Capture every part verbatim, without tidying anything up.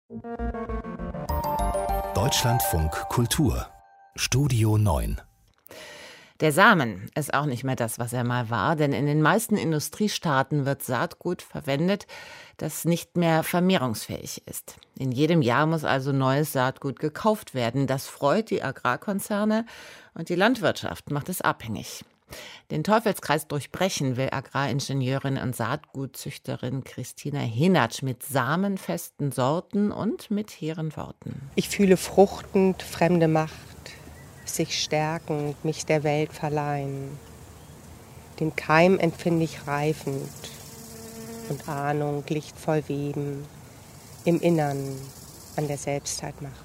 Deutschlandfunk Kultur Studio neun. Der Samen ist auch nicht mehr das, was er mal war, denn in den meisten Industriestaaten wird Saatgut verwendet, das nicht mehr vermehrungsfähig ist. In jedem Jahr muss also neues Saatgut gekauft werden. Das freut die Agrarkonzerne und die Landwirtschaft macht es abhängig. Den Teufelskreis durchbrechen will Agraringenieurin und Saatgutzüchterin Christina Henatsch mit samenfesten Sorten und mit hehren Worten. Ich fühle fruchtend fremde Macht, sich stärkend, mich der Welt verleihen. Den Keim empfinde ich reifend und Ahnung lichtvoll weben, im Innern an der Selbstheit Macht.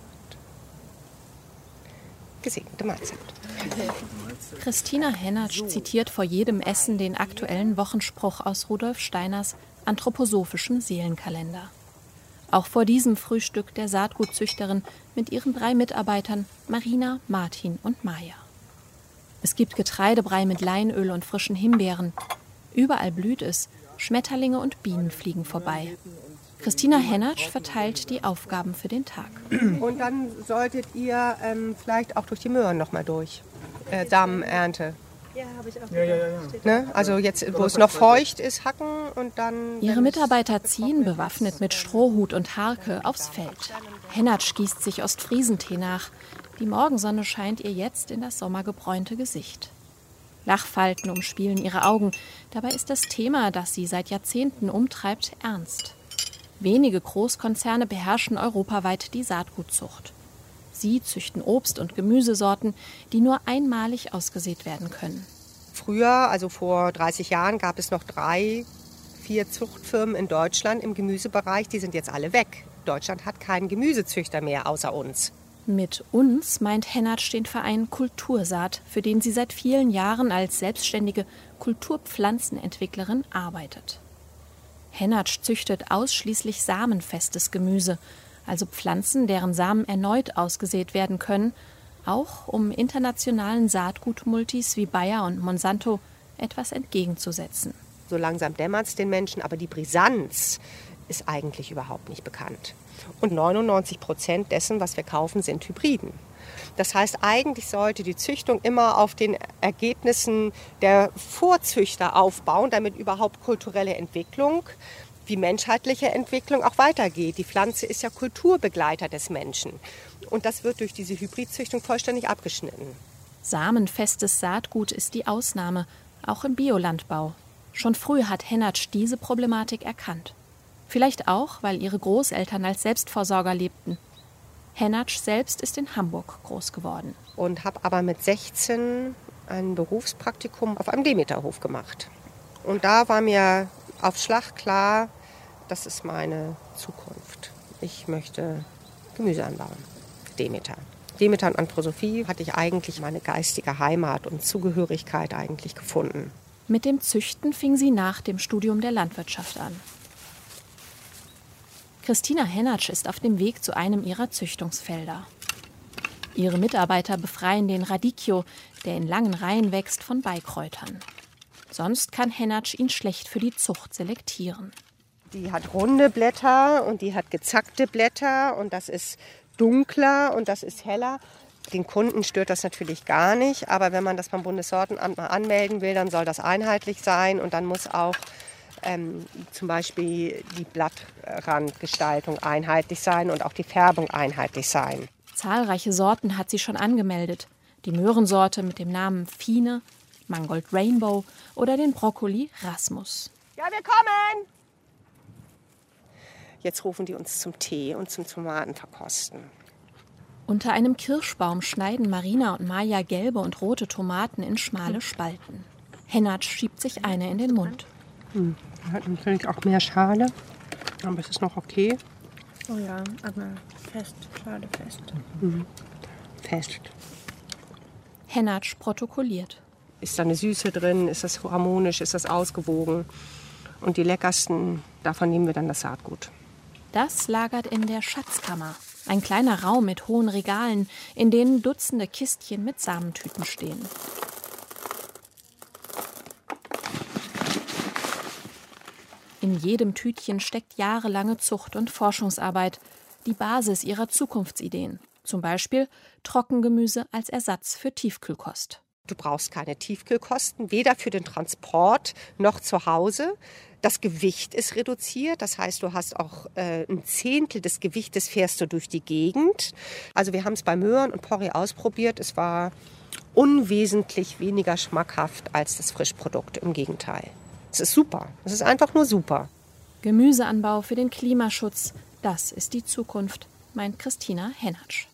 Gesegnete Mahlzeit. Christina Henatsch zitiert vor jedem Essen den aktuellen Wochenspruch aus Rudolf Steiners anthroposophischem Seelenkalender. Auch vor diesem Frühstück der Saatgutzüchterin mit ihren drei Mitarbeitern Marina, Martin und Maja. Es gibt Getreidebrei mit Leinöl und frischen Himbeeren. Überall blüht es, Schmetterlinge und Bienen fliegen vorbei. Christina Henatsch verteilt die Aufgaben für den Tag. Und dann solltet ihr ähm, vielleicht auch durch die Möhren noch mal durch. Äh, Samenernte. Ja, habe ich auch. Ja, ja, ja, ja. Ne? Also jetzt, wo es noch feucht ist, hacken und dann... Ihre Mitarbeiter ziehen, bewaffnet mit Strohhut und Harke, aufs Feld. Henatsch gießt sich Ostfriesentee nach. Die Morgensonne scheint ihr jetzt in das sommergebräunte Gesicht. Lachfalten umspielen ihre Augen. Dabei ist das Thema, das sie seit Jahrzehnten umtreibt, ernst. Wenige Großkonzerne beherrschen europaweit die Saatgutzucht. Sie züchten Obst- und Gemüsesorten, die nur einmalig ausgesät werden können. Früher, also vor dreißig Jahren, gab es noch drei, vier Zuchtfirmen in Deutschland im Gemüsebereich. Die sind jetzt alle weg. Deutschland hat keinen Gemüsezüchter mehr außer uns. Mit uns meint Henatsch den Verein Kultursaat, für den sie seit vielen Jahren als selbstständige Kulturpflanzenentwicklerin arbeitet. Henatsch züchtet ausschließlich samenfestes Gemüse, also Pflanzen, deren Samen erneut ausgesät werden können, auch um internationalen Saatgutmultis wie Bayer und Monsanto etwas entgegenzusetzen. So langsam dämmert es den Menschen, aber die Brisanz ist eigentlich überhaupt nicht bekannt. Und neunundneunzig Prozent dessen, was wir kaufen, sind Hybriden. Das heißt, eigentlich sollte die Züchtung immer auf den Ergebnissen der Vorzüchter aufbauen, damit überhaupt kulturelle Entwicklung wie menschheitliche Entwicklung auch weitergeht. Die Pflanze ist ja Kulturbegleiter des Menschen. Und das wird durch diese Hybridzüchtung vollständig abgeschnitten. Samenfestes Saatgut ist die Ausnahme, auch im Biolandbau. Schon früh hat Henatsch diese Problematik erkannt. Vielleicht auch, weil ihre Großeltern als Selbstversorger lebten. Henatsch selbst ist in Hamburg groß geworden. Und habe aber mit sechzehn ein Berufspraktikum auf einem Demeterhof gemacht. Und da war mir auf Schlag klar, das ist meine Zukunft. Ich möchte Gemüse anbauen. Demeter. Demeter und Anthroposophie hatte ich eigentlich meine geistige Heimat und Zugehörigkeit eigentlich gefunden. Mit dem Züchten fing sie nach dem Studium der Landwirtschaft an. Christina Henatsch ist auf dem Weg zu einem ihrer Züchtungsfelder. Ihre Mitarbeiter befreien den Radicchio, der in langen Reihen wächst, von Beikräutern. Sonst kann Henatsch ihn schlecht für die Zucht selektieren. Die hat runde Blätter und die hat gezackte Blätter und das ist dunkler und das ist heller. Den Kunden stört das natürlich gar nicht, aber wenn man das beim Bundessortenamt mal anmelden will, dann soll das einheitlich sein und dann muss auch ähm, zum Beispiel die Blattrandgestaltung einheitlich sein und auch die Färbung einheitlich sein. Zahlreiche Sorten hat sie schon angemeldet. Die Möhrensorte mit dem Namen Fine, Mangold Rainbow oder den Brokkoli Rasmus. Ja, wir kommen! Jetzt rufen die uns zum Tee und zum Tomatenverkosten. Unter einem Kirschbaum schneiden Marina und Maja gelbe und rote Tomaten in schmale Spalten. Henatsch schiebt sich eine in den Mund. Hm, hat natürlich auch mehr Schale, aber es ist noch okay. Oh ja, aber fest, schade fest. Mhm. Fest. Henatsch protokolliert. Ist da eine Süße drin? Ist das harmonisch? Ist das ausgewogen? Und die leckersten, davon nehmen wir dann das Saatgut. Das lagert in der Schatzkammer. Ein kleiner Raum mit hohen Regalen, in denen Dutzende Kistchen mit Samentüten stehen. In jedem Tütchen steckt jahrelange Zucht- und Forschungsarbeit. die Basis ihrer Zukunftsideen. Zum Beispiel Trockengemüse als Ersatz für Tiefkühlkost. Du brauchst keine Tiefkühlkosten, weder für den Transport noch zu Hause. Das Gewicht ist reduziert, das heißt, du hast auch äh, ein Zehntel des Gewichtes fährst du durch die Gegend. Also wir haben es bei Möhren und Porree ausprobiert. Es war unwesentlich weniger schmackhaft als das Frischprodukt, im Gegenteil. Es ist super, es ist einfach nur super. Gemüseanbau für den Klimaschutz, das ist die Zukunft, meint Christina Hennatsch.